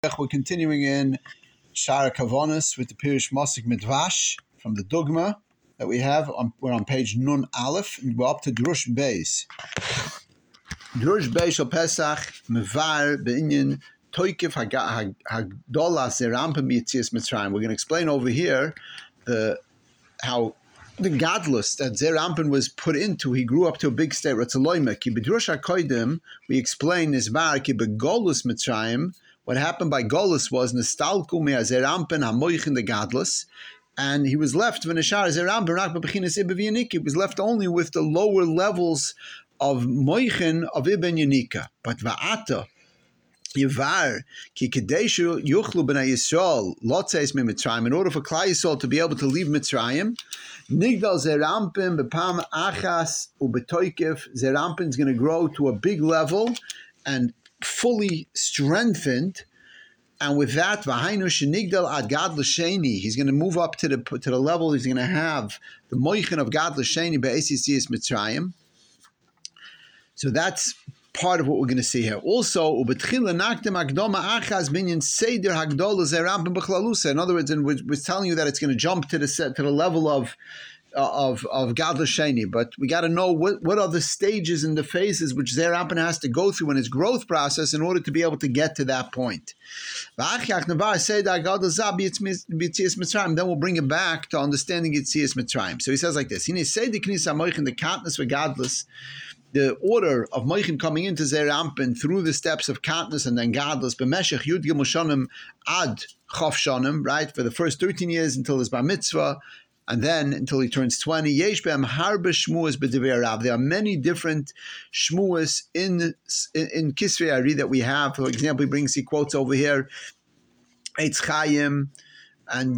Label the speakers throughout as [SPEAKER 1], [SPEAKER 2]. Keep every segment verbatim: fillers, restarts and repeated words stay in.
[SPEAKER 1] We're continuing in Shara Kavonis with the Pirish Mosik Midvash from the Dugma that we have. On, we're on page Nun Aleph, and we're up to Drush Beis. Drush Beis Shal Pesach Mevar Be'inyan Toikif Hagdola Zerampim B'Yitzias Mitzrayim. We're going to explain over here the how the godless that Zerampin was put into. He grew up to a big state. Ratzaloyme Ki B'Drush HaKoidim we explain this bar Ki B'Golus Mitzrayim. What happened by Golus was Nestalku Mea Zerampin HaMoichin the godless, and he was left V'Neshar Zerampin Rak B'Bechinas Ibn Yanika. He was left only with the lower levels of Moichin of Ibn Yanika. But Va'ata Yivar Ki Kadeshu Yuchlu B'nai Yisrael Lotzeis Me Mitzrayim. In order for Klal Yisrael to be able to leave Mitzrayim, Nigdal Zerampin B'Pam Achas U'Betoikif. Zerampin is going to grow to a big level and fully strengthened, and with that, V'hainu Shenigdal Ad Gad L'Sheni, he's going to move up to the to the level. He's going to have the Moichin of Gad L'Sheni Be'Esis Mitzrayim. So that's part of what we're going to see here. Also, Ubetchila Naktem Akdoma Achaz Binyan Seder Hagdola Zerampin B'Chlalusa. In other words, we're, we're telling you that it's going to jump to the set to the level of. Uh, of of Gad L'Sheni, but we got to know what, what are the stages and the phases which Zerampin has to go through in his growth process in order to be able to get to that point. Then we'll bring it back to understanding Yitzias Mitzrayim. So he says like this: the order of Moichin coming into Zerampin through the steps of Katnus and then Gadlus, b'meshech Yud Gimel Shonim ad Chof Shonim, right, for the first thirteen years until his Bar Mitzvah. And then until he turns twenty, Yesh B'em Harbe Shmuas B'Divei Rav. There are many different Shmuas in in, in Kisvei Ari that we have. For example, he brings he quotes over here Eitz Chaim and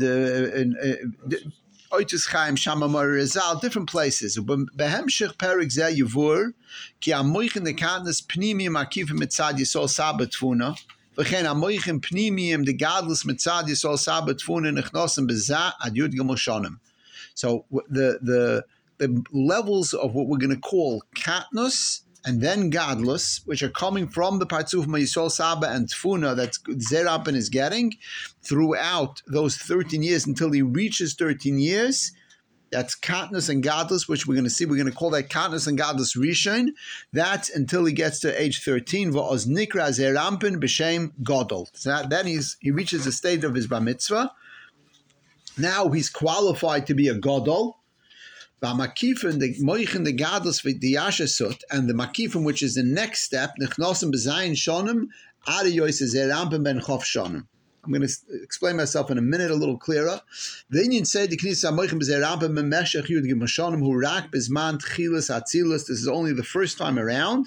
[SPEAKER 1] Oitus Chaim Shama Mori Rizal, different places. Behemshich Perik Zeh Yivur Ki Amoichin the Katnas Pnimim Akifim Mitzad Yisol Sabat Tfuna. V'chein Amoichin Pnimim the Gadlus Mitzad Yisol Sabat Tfuna Nechnosim B'Zah Ad Yud Gimel Shonim. So the the the levels of what we're going to call Katnus and then Gadlus, which are coming from the Partzuf Yisol Saba and Tfuna that Zerampin is getting throughout those thirteen years until he reaches thirteen years. That's Katnus and Gadlus, which we're going to see. We're going to call that Katnus and Gadlus Rishon. That's until he gets to age thirteen. V'oz Nikra Zerampin b'Shem Godol. So that, then he's he reaches the state of his Bar Mitzvah. Now he's qualified to be a Godol. Makifim, the Moichin, the Gadlus, the Yashasut, and the Makifim, which is the next step, Nechnosim B'Zayin Shonim, Adiyos Zerampin Ben Chof Shonim. I'm going to explain myself in a minute a little clearer. The Indian said, the Knesset Moichin B'Zerampin B'Meshech Yud Gimel Shonim, Hu Rak B'Zman Tchilas Atzilus. This is only the first time around.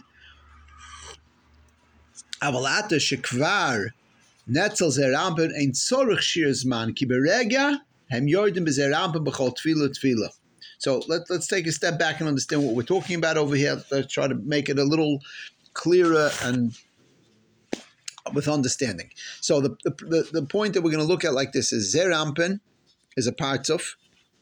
[SPEAKER 1] Avalata Shekvar Netzel Zerampin Ein Tzorich Shir Zman Ki Berega Hem Yordim B'Zerampin B'Chol Tfila Tfila. So let, let's take a step back and understand what we're talking about over here. Let's try to make it a little clearer and with understanding. So the the, the point that we're going to look at like this is Zerampin is a partzuf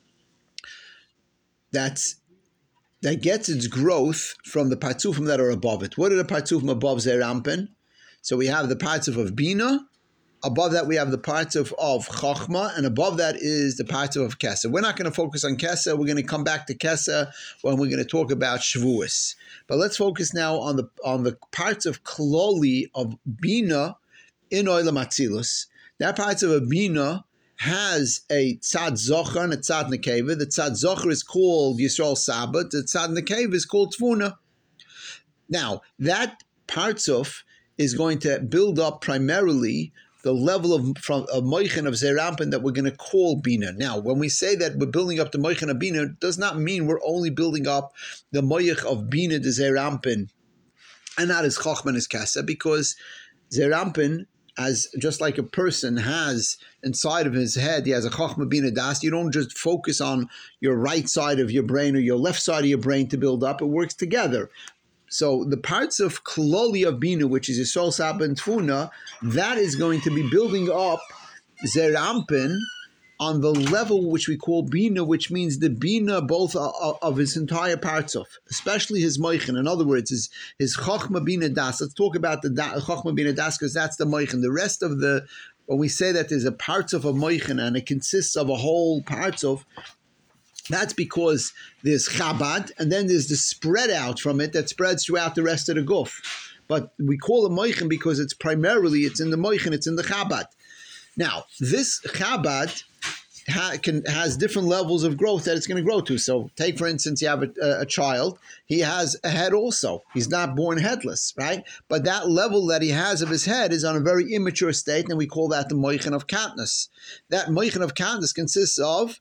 [SPEAKER 1] that's that gets its growth from the partzufim that are above it. What are the partzufim above Zerampin? So we have the partzuf of Bina. Above that, we have the parts of, of Chochmah, and above that is the parts of Kesser. We're not going to focus on Kesser. We're going to come back to Kesser when we're going to talk about Shavuos. But let's focus now on the on the parts of Kloli of Bina in Olam Atzilus. That parts of a Bina has a Tzad Zocher and a Tzad Nekeva. The Tzad Zocher is called Yisrael Sabbat. The Tzad Nekeva is called Tfuna. Now, that parts of is going to build up primarily the level of from of Moichin of Zerampin that we're going to call Bina. Now, when we say that we're building up the Moichin of Bina, it does not mean we're only building up the Moich of Bina to Zerampin and not as Chochman as Kasa, because Zerampin, as just like a person has inside of his head, he has a Chochma Bina Das. You don't just focus on your right side of your brain or your left side of your brain to build up. It works together. So the parts of Kloli of Bina, which is Yisrael Saba and Tfuna, that is going to be building up Zerampin on the level which we call Bina, which means the Bina both of, of his entire parts of, especially his Moichin. In other words, his, his Chochma Bina Das. Let's talk about the da, Chochma Bina Das because that's the Moichin. The rest of the, when we say that there's a parts of a Moichin and it consists of a whole parts of, that's because there's Chabad and then there's the spread out from it that spreads throughout the rest of the Guf. But we call it Moichin because it's primarily, it's in the Moichin, it's in the Chabad. Now, this Chabad ha, can, has different levels of growth that it's going to grow to. So take, for instance, you have a, a child. He has a head also. He's not born headless, right? But that level that he has of his head is on a very immature state, and we call that the Moichin of Katnus. That Moichin of Katnus consists of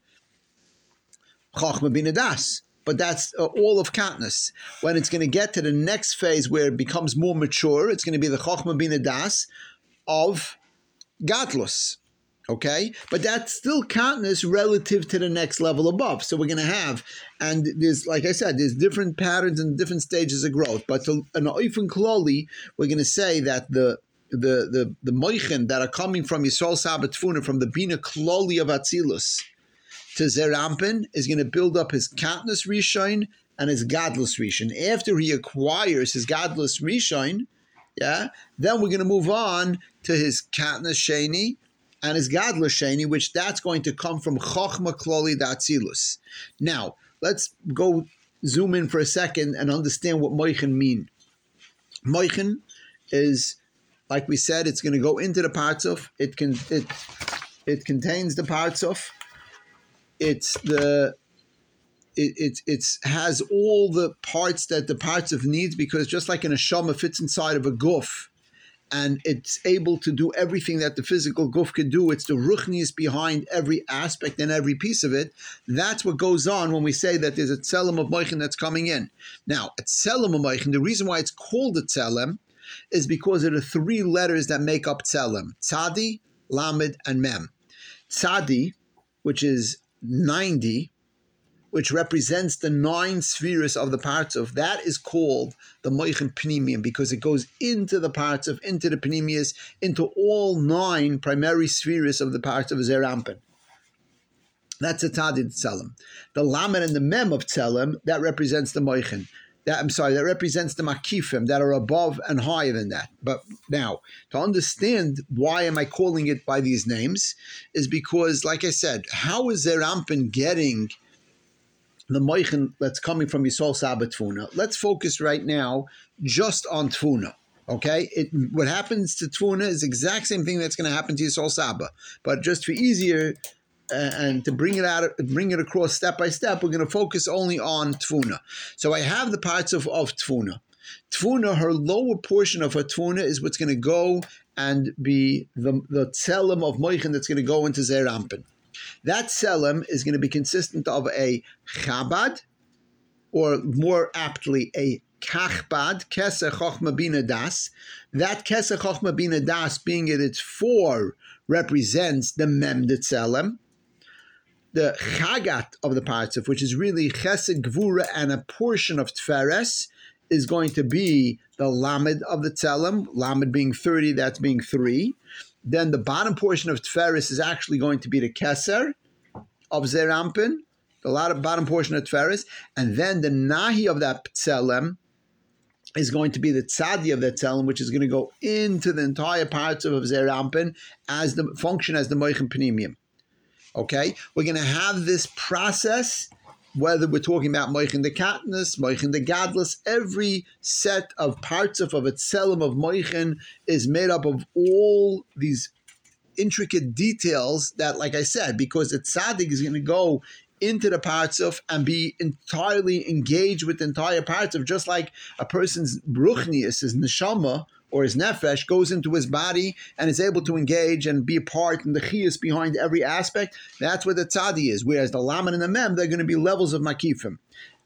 [SPEAKER 1] Chochma Bina Das. But that's uh, all of Katnus. When it's going to get to the next phase where it becomes more mature, it's going to be the Chochma Bina Das of Gadlus, okay? But that's still Katnus relative to the next level above. So we're going to have, and there's, like I said, there's different patterns and different stages of growth. But to an Oifen Kloli, we're going to say that the the the the Moichin that are coming from Yisrael Saba Tfuna, from the Bina Kloli of Atzilus to Zerampin, is going to build up his Katnus Rishon and his Gadlus Rishon. After he acquires his Gadlus Rishon, yeah, then we're going to move on to his Katnus Sheni and his Gadlus Sheni, which that's going to come from Chochma Kloli Datzilus. Now, let's go zoom in for a second and understand what Moichin mean. Moichin is, like we said, it's going to go into the parts of, it can it it contains the parts of, it's the It, it it's has all the parts that the parts of needs, because just like an neshama fits inside of a guf and it's able to do everything that the physical guf can do, it's the ruchnius behind every aspect and every piece of it. That's what goes on when we say that there's a tzelem of moichin that's coming in. Now, a tzelem of moichin, the reason why it's called a tzelem is because of the three letters that make up tzelem: tzadi, lamed, and mem. Tzadi, which is ninety, which represents the nine spheres of the parts of, that is called the Moichin Pnimium, because it goes into the parts of, into the Pnimius, into all nine primary spheres of the parts of Zerampin. That's a Tadid Tzelem. The Lamed and the Mem of Tzelem, that represents the Moichin. That, I'm sorry, that represents the Makifim that are above and higher than that. But now, to understand why am I calling it by these names, is because, like I said, how is Zerampin getting the Moichin that's coming from Yisrael Saba Tfuna? Let's focus right now just on Tfuna, okay? It, what happens to Tfuna is the exact same thing that's going to happen to Yisrael Saba. But just for easier uh, and to bring it out, bring it across step by step, we're going to focus only on Tfuna. So I have the parts of, of Tfuna. Tfuna, her lower portion of her Tfuna is what's going to go and be the, the tzelem of Moichin that's going to go into Zerampin. That tzelem is going to be consistent of a chabad, or more aptly, a kachbad, keser chochma bina das. That keser chochma bina das, being at its four, represents the mem de tzelem. The chagat of the parts of, which is really chesed, gvura, and a portion of tferes, is going to be the lamed of the tzelem. Lamed being thirty, that's being three. Then the bottom portion of Tferes is actually going to be the Keser of Zerampin, the bottom portion of Tferes, and then the Nahi of that Tzelem is going to be the Tzadi of that Tzelem, which is going to go into the entire parts of Zerampin as the function as the Moichin Pnimium. Okay, we're going to have this process, whether we're talking about Moichin de Katnus, Moichin de Gadlus, every set of parts of, of a tzelem of Moichin is made up of all these intricate details that, like I said, because the tzaddik is going to go into the parts of and be entirely engaged with the entire parts of, just like a person's ruchnius, his neshama, or his nefesh, goes into his body and is able to engage and be a part in the chiyus behind every aspect. That's what the tzadi is. Whereas the lamed and the mem, they're going to be levels of makifim.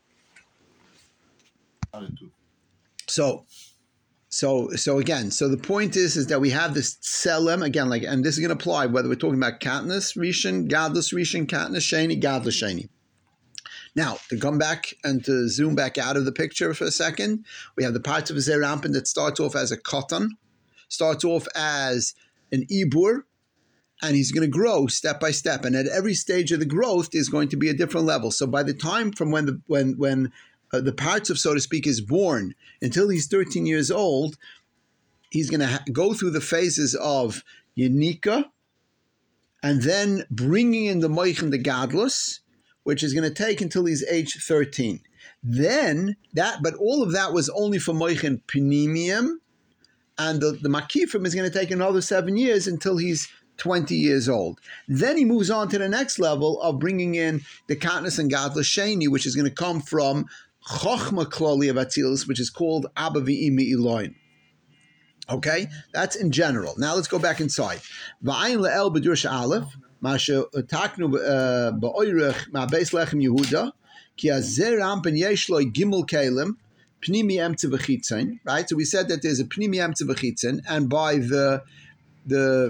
[SPEAKER 1] So, so, so again, so the point is, is that we have this tzelem again, like, and this is going to apply whether we're talking about katnus rishon, gadlus rishon, katnus sheni, gadlus sheni. Now, to come back and to zoom back out of the picture for a second, we have the parts of Zerampin that starts off as a katan, starts off as an ibur, and he's going to grow step by step. And at every stage of the growth, there's going to be a different level. So by the time from when the when when uh, the parts, so to speak, is born until he's thirteen years old, he's going to ha- go through the phases of Yenika, and then bringing in the Moichin, the Gadlus, which is going to take until he's age thirteen. Then that, but all of that was only for Moichin Pnimium, and the, the Makifim is going to take another seven years until he's twenty years old. Then he moves on to the next level of bringing in the Katniss and Gadlus Sheni, which is going to come from Chochma Kloli of Atzilus, which is called Abba V'imi Eloin. Okay, that's in general. Now let's go back inside. V'ayin le'el b'drush aleph, masha taknu ba'oyrech ma'beis lechem Yehuda, ki azer rampen yesh lo gimel kelim, pnimi emtze v'chitzen. Right, so we said that there's a pnimi emtze v'chitzen, and by the the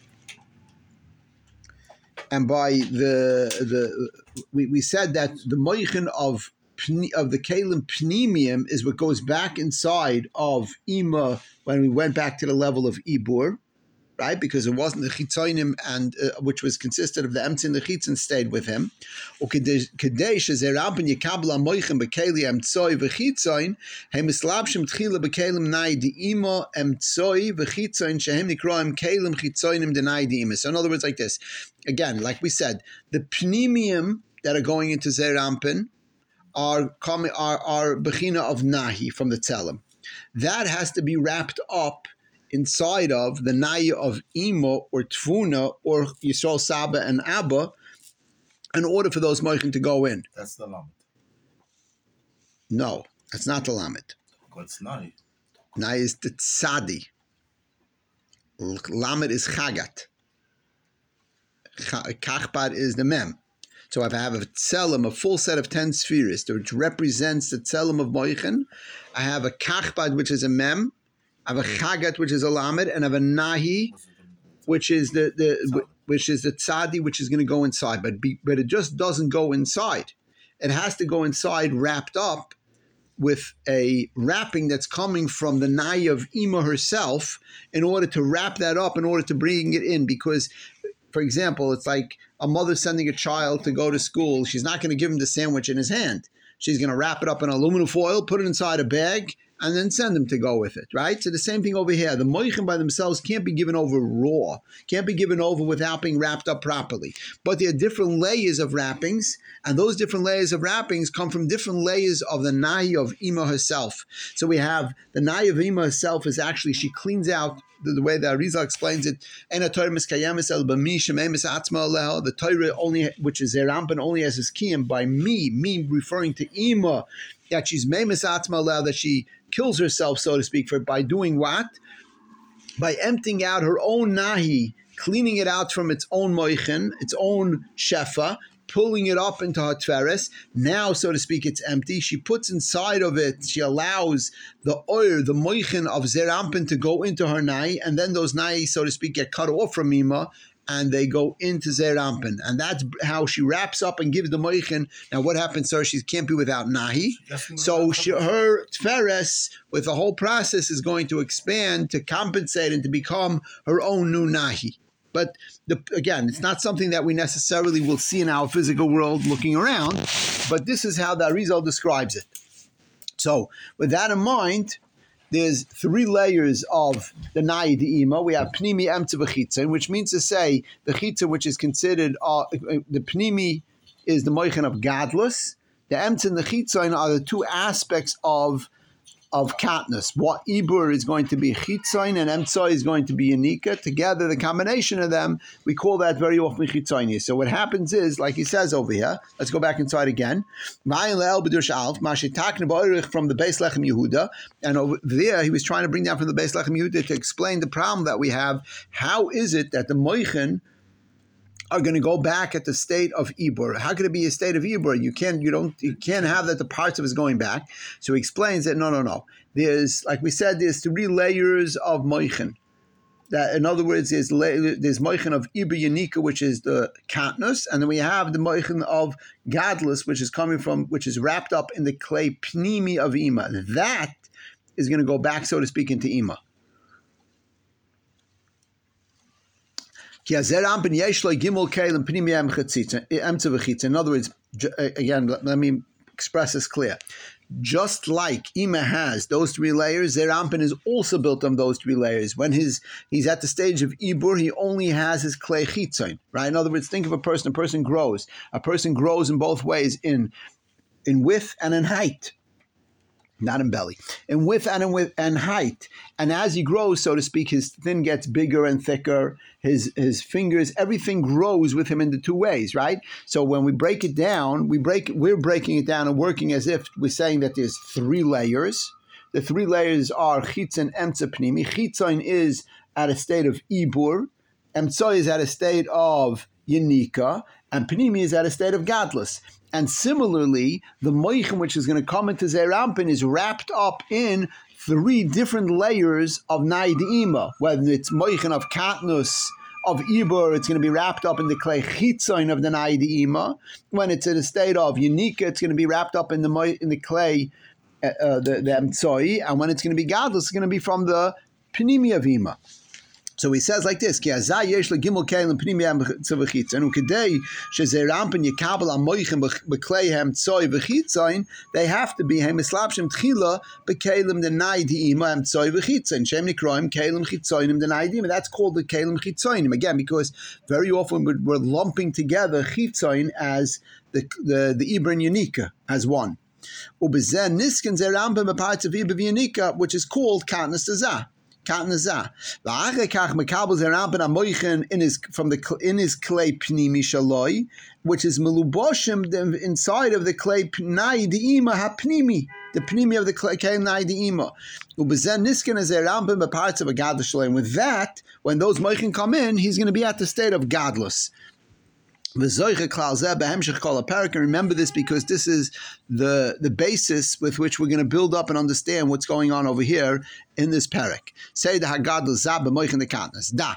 [SPEAKER 1] and by the the we, we said that the moichin of of the Kalim Pnimium is what goes back inside of Ima when we went back to the level of Ibur, right? Because it wasn't the Chitzonim, and uh, which was consisted of the Emtz and the Chitzon stayed with him. Kadesh is Erampin Yekabla Moichin Bekeli Emtzoy V'Chitzoin Hemislabshim Tchila Bekalim Nai Di Ima Emtzoy V'Chitzoin Shehem Nikroim Kalim Chitzoinim Denai Di Ima. So in other words, like this, again, like we said, the Pnimium that are going into Zerampin are coming are are bechina of nahi from the tzelem. That has to be wrapped up inside of the nahi of ima or tfuna or Yisrael Saba and Abba in order for those moichin to go in.
[SPEAKER 2] That's the lamed.
[SPEAKER 1] No, that's not the lamed.
[SPEAKER 2] What's nahi?
[SPEAKER 1] Nahi is the tzadi. Lamed is chagat. Kachbad is the mem. So if I have a tzelem, a full set of ten spheres, which represents the tzelem of Moichin, I have a kachbad, which is a mem, I have a chagat, which is a lamed, and I have a nahi, which is the, the which is the tzadi, which is going to go inside. But be, but it just doesn't go inside. It has to go inside wrapped up with a wrapping that's coming from the nahi of Ima herself in order to wrap that up, in order to bring it in. Because, for example, it's like a mother sending a child to go to school. She's not going to give him the sandwich in his hand. She's going to wrap it up in aluminum foil, put it inside a bag, and then send him to go with it, right? So the same thing over here. The moichin by themselves can't be given over raw, can't be given over without being wrapped up properly. But there are different layers of wrappings, and those different layers of wrappings come from different layers of the nahi of Ima herself. So we have the nahi of Ima herself is actually, she cleans out, the, the way that Arizal explains it, the Torah only, which is Zerampan, only has his kiyam by me, me referring to Ima, that she's memes atzma, that she kills herself, so to speak, for by doing what? By emptying out her own nahi, cleaning it out from its own moichin, its own shefa, pulling it up into her tveres. Now, so to speak, it's empty. She puts inside of it, she allows the oil, the moichin of Zerampin to go into her nahi, and then those nahi, so to speak, get cut off from Ima, and they go into Zerampin. And that's how she wraps up and gives the moichin. Now, what happens, sir? She can't be without nahi. So she, her tferes, with the whole process, is going to expand to compensate and to become her own new nahi. But the, again, it's not something that we necessarily will see in our physical world looking around, but this is how the Arizal describes it. So, with that in mind, there's three layers of the Na'i De'ima. We have Pnimi Emtze V'chitzen, which means to say the Chitzen, which is considered, uh, the Pnimi is the Moichin of Gadlus. The Emtze and the Chitzen are the two aspects of of Katniss. What Ibur is going to be Chitzen and Emtze is going to be Yenika. Together, the combination of them, we call that very often Chitzeni. So what happens is, like he says over here, let's go back inside again. From the Beis Lechem Yehuda, and over there he was trying to bring down from the Beis Lechem Yehuda to explain the problem that we have. How is it that the Moichin are going to go back at the state of Ibur? How could it be a state of Ibur? You can't, you don't, you can't have that the parts of it is going back. So he explains that no, no, no. There's, like we said, there's three layers of Moichin. That, in other words, there's there's Moichin of Ibur Yenika, which is the Katniss, and then we have the Moichin of Gadlus, which is coming from, which is wrapped up in the clay Pnimi of Ima. That is going to go back, so to speak, into Ima. In other words, again, let me express this clear. Just like Ima has those three layers, Zeir Anpin is also built on those three layers. When his he's at the stage of Ibur, he only has his Klei Chitzon, right? In other words, think of a person, a person grows. A person grows in both ways, in in width and in height. Not in belly, in width and in width and height. And as he grows, so to speak, his skin gets bigger and thicker. His his fingers, everything grows with him in the two ways, right? So when we break it down, we break we're breaking it down and working as if we're saying that there's three layers. The three layers are chitzon, emtza, pnimi. Chitzon is at a state of ibur, emtza is at a state of yenika, and pnimi is at a state of gadlus. And similarly, the moichin, which is going to come into Zeir Anpin, is wrapped up in three different layers of Naidima. Whether it's moichin of katnus, of ibur, it's going to be wrapped up in the klei chitzon of the Naidima. When it's in a state of Yenika, it's going to be wrapped up in the in the klei, uh, uh, the, the emtzoi. And when it's going to be gadlus, it's going to be from the pnimi of ima. So he says like this: Ki azay yesh legimel kelim pnimiyam tzavachitzayin ukidei shezeir anpin yekabel amoichem bekleihem tzoi v'chitzayin. They have to be hemislapshim tchila bekelim denai diima tzoi v'chitzayin. Shem nikroim kelim chitzayinim denai diima. That's called the kelim chitzayinim again because very often we're, we're lumping together chitzayin as the the the ibn Yenika as one. Ubezen nisken zeir anpin beparts of ibn Yenika, which is called katnas tazah. In his from the in his clay pnimi shaloi, which is meluboshim inside of the clay pnai diima hapnimi, the pnimi of the clay pnai diima. Ubezen nisken is a rambam by parts of a gadlus shaloi. With that, when those moichin come in, he's going to be at the state of gadlus. And remember this because this is the, the basis with which we're going to build up and understand what's going on over here in this parak. Say the Hagadol Zab b'moichin the katnas. Da.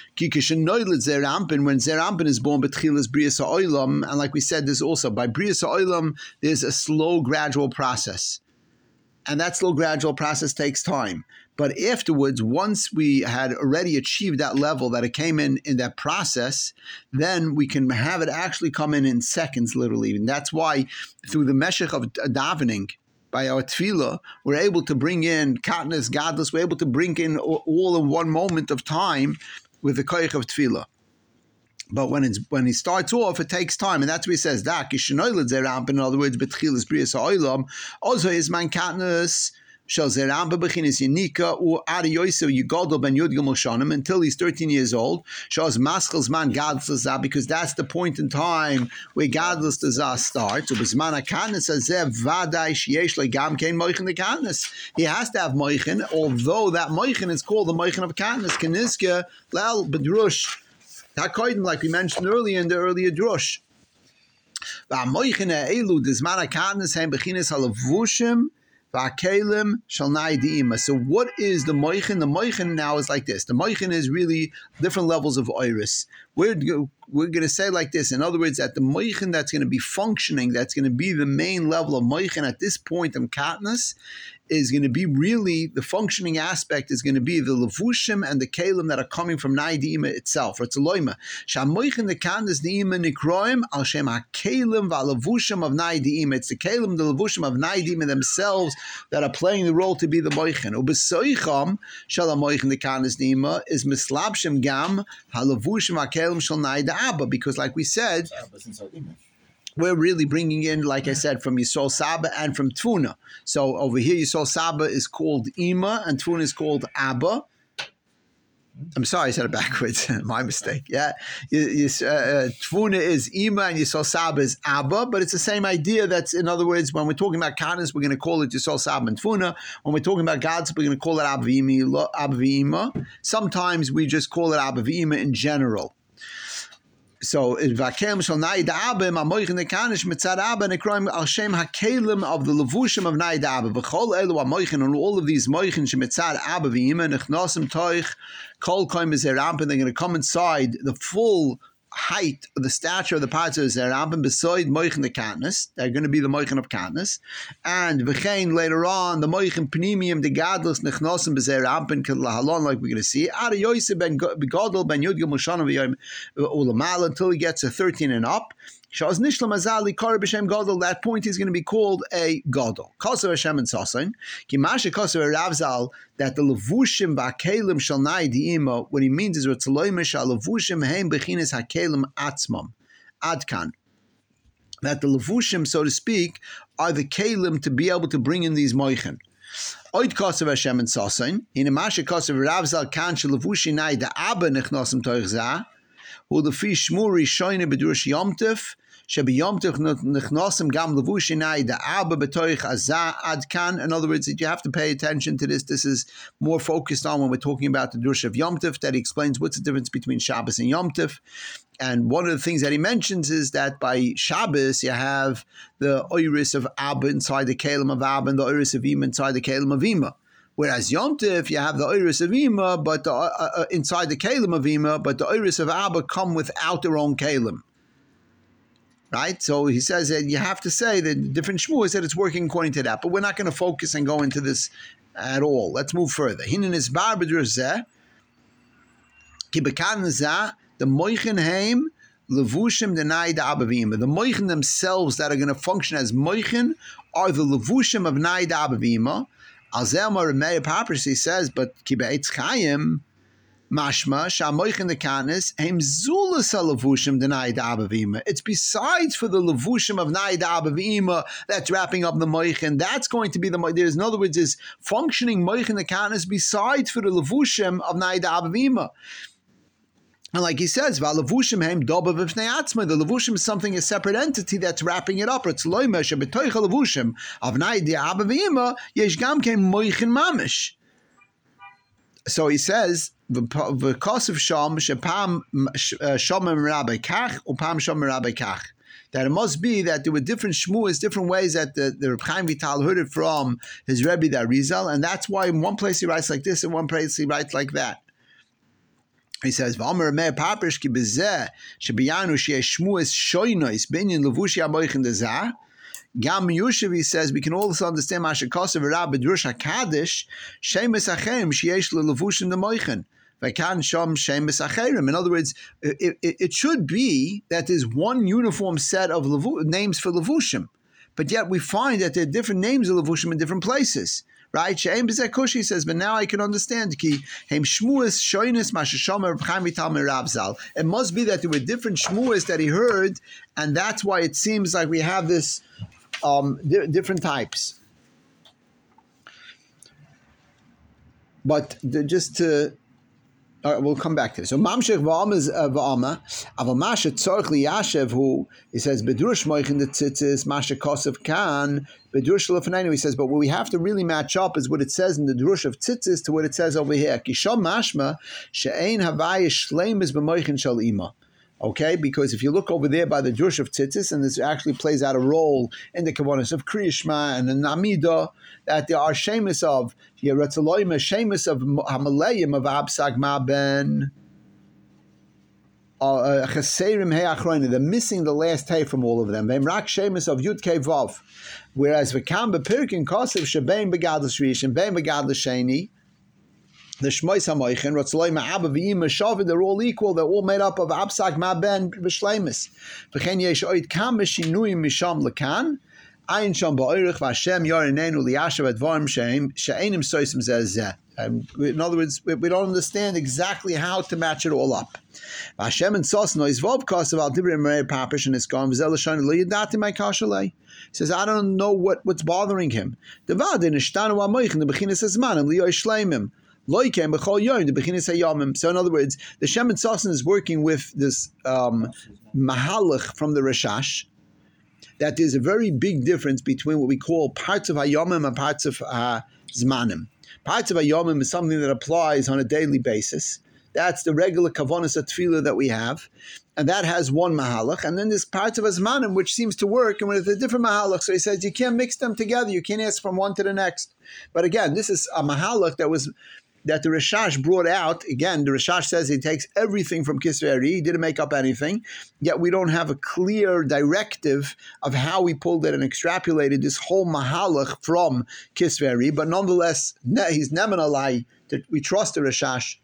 [SPEAKER 1] When Zeir Anpin is born, betchilas Brias ha'olam, and like we said, this also by Brias ha'olam, there's a slow, gradual process, and that slow, gradual process takes time. But afterwards, once we had already achieved that level, that it came in in that process, then we can have it actually come in in seconds, literally. And that's why through the meshech of davening, by our tefillah, we're able to bring in katnas, gadlus, we're able to bring in all in one moment of time with the koyach of tefillah. But when it's when he starts off, it takes time, and that's what he says. Dak ishnoilad Zeir Anpin. In other words, betchilas brias ha'olam. Also, is man katnas. Shel Zeir Anpin bechinas Yenika or Adi Yosef Yigadol ben Yud Gimel Shanim until he's thirteen years old. Shos Maschels man Gadlus Tazah, because that's the point in time where Gadlus Tazah starts. So B'zman HaKatnas Hazeh Vadai Sheyesh Legam Kein Moichin the Katnas. He has to have Moichin, although that Moichin is called the Moichin of Katnas. Keniska Lel Bedrush Takoidim, like we mentioned earlier in the earlier drush. V'Moichin Elu D'zman HaKatnas Hem Bechinas Halavushim. So what is the moichin? The moichin now is like this. The moichin is really different levels of iris. We're, we're going to say like this. In other words, that the moichin that's going to be functioning, that's going to be the main level of moichin at this point in katnas, is going to be really, the functioning aspect is going to be the levushim and the kalim that are coming from Naidima itself. Or it's a loima. Shamoichin the katnas diima nikroim al shem ha-kalim va-levushim of Naidima. It's the kalim, the levushim of Naidima themselves that are playing the role to be the moichin. Ubesoicham shal ha-moichin the katnas diima is mislabshim gam ha-levushim ha-kalim shal Naida Abba, because like we said, we're really bringing in, like I said, from Yisol Saba and from Tfuna. So over here, Yisol Saba is called Ima and Tfuna is called Abba. I'm sorry, I said it backwards. My mistake. Yeah, you, you, uh, Tfuna is Ima and Yisol Saba is Abba, but it's the same idea. That's, in other words, when we're talking about Kanas, we're going to call it Yisol Saba and Tfuna. When we're talking about Gads, we're going to call it Abba V'ima. Sometimes we just call it Abba V'ima in general. So vakem shel naida abba mamoichin nekanish mitzad abba nekroim al shem hakelim of the levushim of naida abba v'chol elu amoichin, and all of these moichin shemitzad abba v'yima nechnosim toich kol koim Zeir Anpin. They're going to come inside the full height, the stature of the parts of the Zerampin beside Moichin the Katniss. They're going to be the Moichin of Katniss. And V'chein later on, the Moichin Pnimium, the Gadlus Nechnosim B'Zerampin Lahalon, like we're going to see. Ada Yosef ben Gadol ben Yudgil Mushana V'Yom Ulamal until he gets to thirteen and up. Shaz Nishla Mazali Kar B'Shem Gadol. That point is going to be called a Gadol. Kosev Hashem and Sasain. Kimashe Kosev Ravzal, that the Levushim Ba'Kelim Shal Nai Di'ima, what he means is Ratzaloim Shal Levushim Heim B'Chinas HaKelim Atzmam. Adkan. That the Levushim, so to speak, are the Kelim to be able to bring in these Moichin. Oid Kosev Hashem and Sasain. In a Mashe Kosev Ravzal Kan Shal Levushi Nai Da Abba Nechnosim Toichzah. Who the fish Shmuri Shoine B'Durush Yomtiv. Shebiyom Tov Nechnosim Gam Levushinai Da Abba B'Toich Azah Adkan. In other words, you have to pay attention to this. This is more focused on when we're talking about the Drush of Yom Tov, that he explains what's the difference between Shabbos and Yom Tov. And one of the things that he mentions is that by Shabbos you have the Oiris of Abba inside the Kalim of Abba and the Oiris of Ima inside the Kalim of Ima. Whereas Yom Tov, you have the Oiris of Ima, but the, uh, uh, inside the Kalim of Ima, but the Oiris of Abba come without their own Kalim. Right? So he says that you have to say that different shmuas that it's working according to that. But we're not going to focus and go into this at all. Let's move further. Hinin is bar b'drush zeh, ki bekan zeh, the moichin heim, levushim denai da abavima. The moichin themselves that are going to function as moichin are the levushim of nai da abavima. Al zeh amar Meir Papish, he says, but ki be'etz chayim, mashma shamoichin the Katniss heim zulus halavushim denai da abavima. It's besides for the levushim of nai da abavima that's wrapping up the moichin. That's going to be the there's in other words is functioning moichin the Katniss besides for the levushim of nai da abavima. And like he says, "V'alevushim heim doba v'pnei atzma." The levushim is something, a separate entity that's wrapping it up. It's loy mesha b'toich levushim of nai da abavima yesh gam kein moichin mamish. So he says, "V'kosav sham shepam shamim rabbi kach upam shamim rabbi kach." That it must be that there were different shmuas, different ways that the, the Reb Chaim Vital heard it from his Rebbe, the Arizal, and that's why in one place he writes like this, in one place he writes like that. He says, "V'amer Meir Papish ki bezeh shebiyanu sheyesh shmuas shoynos binyan levushi hamoichin dezah." Gam Yushav, he says, we can also understand Mashakos of Rabbi Drush HaKadosh, Shemes Acherim, Sheyesh Levushim the Moichin. Vakan Shom Shemes Acherim. In other words, it, it, it should be that there's one uniform set of levu, names for Levushim. But yet we find that there are different names of Levushim in different places. Right? She'em B'Zekushi says, but now I can understand. Ki Heim Shmuas Shoynis Mashashomer Reb Chaim Vital Merab Zal. It must be that there were different Shmuas that he heard, and that's why it seems like we have this Um, di- different types. But the, just to, uh, we'll come back to this. So Mamshech V'am is V'ama, Aval Masha Tzorch Liyashev, who, he says, Bedrush Moichin the Tzitzis, Masha Kosev Kan, Bedrush Lefanainu, he says, but what we have to really match up is what it says in the Drush of Tzitzis to what it says over here. Kishom Mashma, She'ein Havaya Shleimis B'Moichin Shal Ima. Okay, because if you look over there by the Drush of Tzitzis, and this actually plays out a role in the Kavanas of Kriyishma and the Namida, that there are shemus of Yeretzaloim, shemus of Hamalayim of Absag Ma Ben Chaserim He'achroina. They're missing the last hay from all of them. V'emrak shemus of Yud Kei Vav. Whereas V'kam B'Pirkin Kosev Shebein Begadlas Rish and Bein Begadlas Sheni. The Shmois HaMoichin, Ratzaloim Abba V'Ima Shavid, they're all equal, they're all made up of Absak Ma Ben B'Shleimus. V'chein yesh oid kam b'shinuyim misham lekan, ayin sham ba'orich v'Hashem yarinenu liyashav advarim she'enim soisim zeh zeh. In other words, we don't understand exactly how to match it all up. V'Hashem and Sos nois vov kosev al dibri Meir Papish and it's gone v'zel l'shon lo yidati my kashalei. He says, I don't know what, what's bothering him. Devad in ishtanu ha'moichin, the b'chinas hazmanim liyoy shleimim. So in other words, the Shem and Sasan is working with this um, mahalach from the Rashash, that there's a very big difference between what we call parts of Hayomim and parts of uh, Zmanim. Parts of Hayomim is something that applies on a daily basis. That's the regular Kavonas Tefillah that we have, and that has one mahalach. And then there's parts of Zmanim which seems to work, and with a different mahalach. So he says you can't mix them together. You can't ask from one to the next. But again, this is a mahalach that was that the Rashash brought out. Again, the Rashash says he takes everything from Kisvei, he didn't make up anything, yet we don't have a clear directive of how we pulled it and extrapolated this whole mahalach from Kisvei, but nonetheless, he's never alai that we trust the Rashash.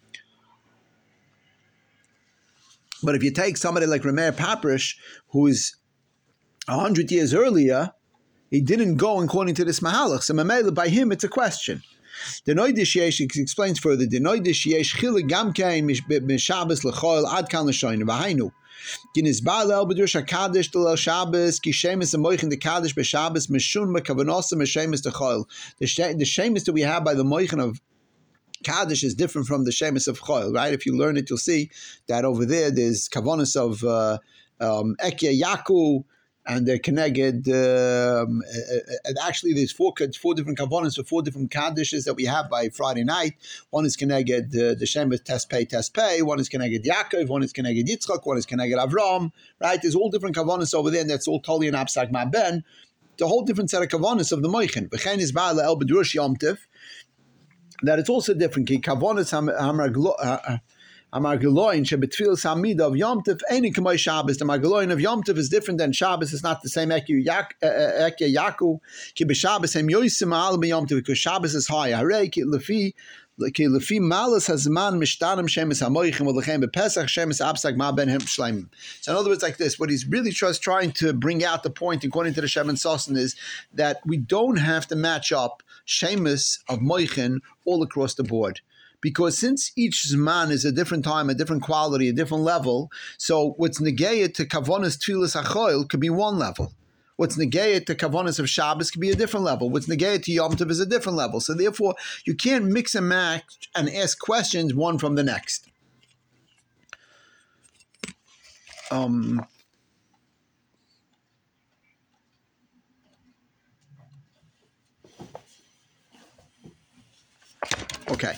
[SPEAKER 1] But if you take somebody like Rameir Paprish, who is a hundred years earlier, he didn't go according to this mahalach. So Mamela, by him, it's a question. The Noidish Yesh, he explains further, the Noidish Yesh chile gamkein mishabes lechoil ad kan l'shoyne v'hainu. Ginis ba'al b'drush hakadosh d'lel Shabbos ki shemis amoichin the kaddish b'Shabbos mishun mekavanosa mishemis dechoil. The the shemis that we have by the moichin of Kaddish is different from the shemis of choil, right? If you learn it, you'll see that over there there's kavanos of uh, um, Ekya Yaku, and they're connected. Um, and actually, there's four four different kavanos for four different kaddishes that we have by Friday night. One is connected uh, the shemis Tespei Tespei. One is connected Yaakov. One is connected Yitzchak. One is connected Avram. Right? There's all different kavanos over there, and that's all Toli and Absak Ma'ben. The whole different set of kavanos of the moichin. V'chein is ba'al el b'drush Yom Tov. That it's also different. Ki kavonis hamargeloin shebetfil samida of Yom Tov any kamay Shabbos. The margeloin of Yom Tov is different than Shabbos. It's not the same ekya yaku. Ki b'Shabbos hem yoysim al b'Yom Tov because Shabbos is high. Harei ki lefi ki lefi malas hazman mishtanim shemis hamoichim v'lechem b'Pesach shemis absak ma ben hem shleimim. So in other words, like this, what he's really just trying to bring out the point, according to the Shemin Sosin, is that we don't have to match up shemis of moichin all across the board. Because since each Zman is a different time, a different quality, a different level, so what's negayet to Kavonis Tfilas HaChoil could be one level. What's negayet to Kavonis of Shabbos could be a different level. What's negayet to Yom Tov is a different level. So therefore, you can't mix and match and ask questions one from the next. Um... Okay.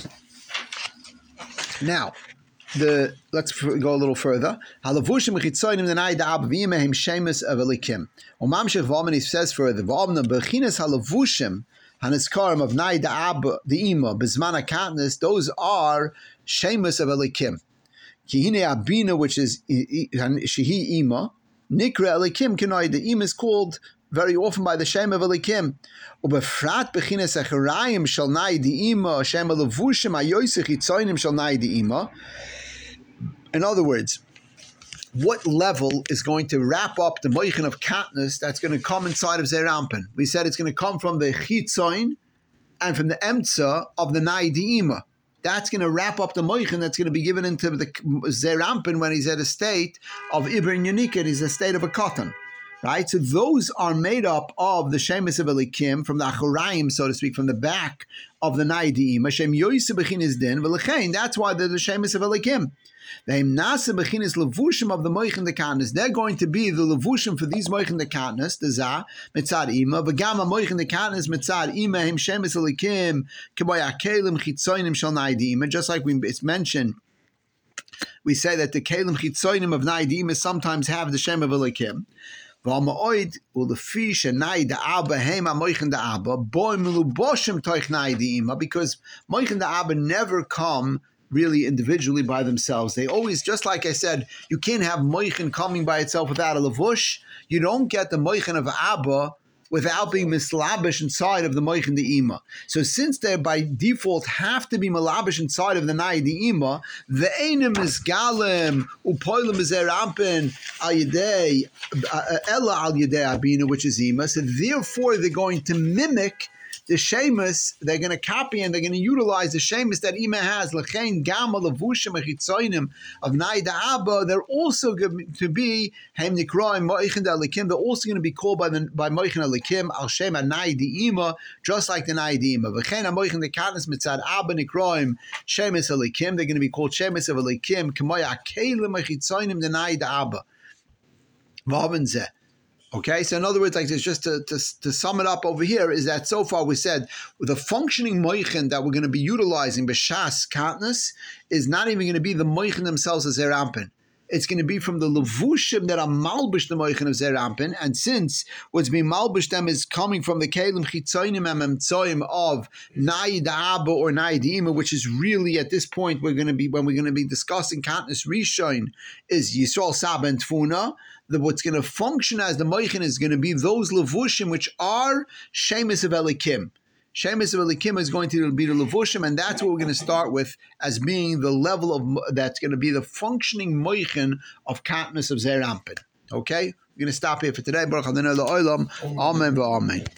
[SPEAKER 1] Now, the let's go a little further. Halavushim chitzonim denai da'ab v'imehim shemus of elikim. Umamshich v'amen he says further. V'amna b'chinas halavushim haniskarim of nai da'ab de'ima b'zman hakatnis. Those are shemus of elikim. Kihine abina, which is shehi ima nikra elikim kenai. The ima is called very often by the Shem of Elikim. Ubefrat b'chinas echarayim shal nai di'ima Shem alevushim ayoysech itzoinim shal nai di'ima. In other words, what level is going to wrap up the moichin of katnus that's going to come inside of Zerampen? We said it's going to come from the chitzoin and from the emtza of the nai di'ima. That's going to wrap up the moichin that's going to be given into the Zerampen when he's at a state of Ibn Yanika, he's a state of a cotton. Right, so those are made up of the shemis of Elikim from the Achorayim, so to speak, from the back of the Naidim. Hashem Yoyse Bechinis Din v'lechein. That's why they're the shemis of Elikim. Ve'im Nasa Bechinis Levushim of the Moichin Dekanis. They're going to be the Levushim for these Moichin Dekanis. The Zah Mitzad Ima. V'gama Moichin Dekanis Mitzad Ima Him shemis Elikim K'boy Akelim Chitzoinim Shal Naidim. Just like we it's mentioned, we say that the Kelim Chitzoinim of Naidim sometimes have the Shem of Elikim. Because moichin da'aba never come really individually by themselves. They always, just like I said, you can't have moichin coming by itself without a levush. You don't get the moichin of Abba without being mislabish inside of the moichin de'ima. So since they by default have to be malabish inside of the nai de'ima, the einim is galim upoilim zerampin al yedei ella al yedei abina, which is ima. So therefore, they're going to mimic the shemus. They're going to copy and they're going to utilize the shemus that ima has. Lechein gama levushim achitzoinim of nai da'aba. They're also going to be hem nikroim moichin da'alikim. They're also going to be called by the by moichin alikim al shem nai di'ima, just like the nai di'ima. V'chein moichin dekanis mitzad abba nikroim shemus alikim. They're going to be called shemus of alikim k'moy akelim achitzoinim the nai da'aba. V'haven zeh. Okay, so in other words, like this, just to, to, to sum it up over here, is that so far we said the functioning moichin that we're going to be utilizing b'shas katnus is not even going to be the moichin themselves as Zerampen. it's going to be from the levushim that are malbish the moichin of Zerampin, and since what's being malbish them is coming from the kelim chitzonim and memtzoim of naid abba or naid ima, which is really at this point we're going to be when we're going to be discussing Katnis Rishon is Yisrael Saba and Tfuna. The, what's going to function as the moichin is going to be those levushim which are shemis of Elikim. Shemis of Elikim is going to be the levushim, and that's what we're going to start with as being the level of that's going to be the functioning moichin of Katnis of Zerampin. Okay, we're going to stop here for today. Baruch Adonai La'olam. Amen v'amen.